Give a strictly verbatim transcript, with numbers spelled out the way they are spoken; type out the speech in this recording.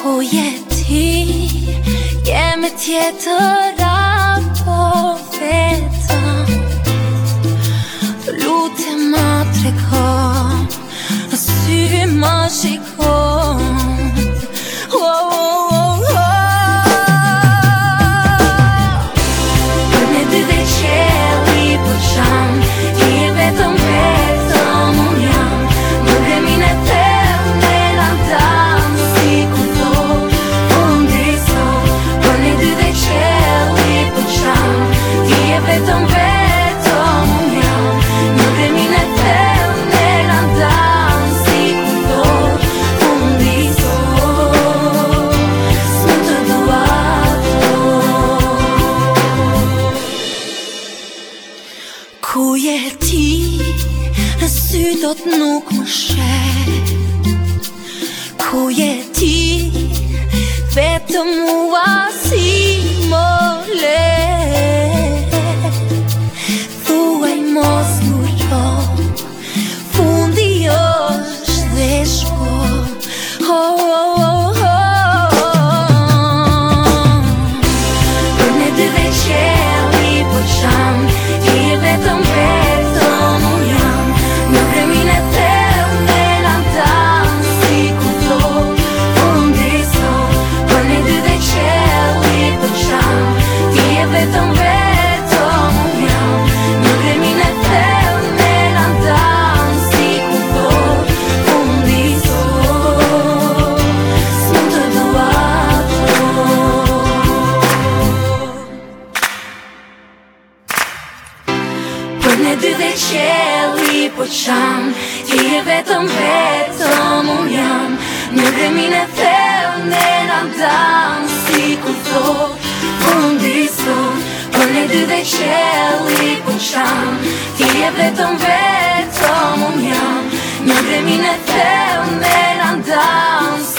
Ku je ti, jemi tjetëra po vetëm. Lutem ma trego, në sy ma shikon. Oh, oh, oh, oh. Për ne dy dhe qeli po qam, ti je vetëm vetëm unë jam. Në remin e thellë ne na dam, si kur thot, unë di sot. Për ne dy dhe qeli po qam, ti je vetëm vetëm unë jam. Në remin e thellë ne na dam, si kur thot, unë di sot. S'më të dua thot. Ku je ti, në sy dot nuk më shet. Ku je ti, vetëm mua si më let. Thuaj mos duro, fundi është dhe shkon. Oh, oh, oh, oh. Për ne dy dhe qeli po qam, ti je vetëm vetëm unë jam. Në remin e thellë ne na dam, si kur thot, unë di sot. Për ne dy dhe qeli po qam, ti je vetëm vetëm unë jam. Në remin e thellë ne na dam, si kur thot, unë di sot. S'më të dua thot. Për ne dy dhe qeli po qam, ti je vetëm vetëm unë jam. Në remin e thellë ne na dam, si kur thot, unë di sot. Për ne dy dhe qeli po qam, ti je vetëm vetëm unë jam. Në remin e thellë ne na dam,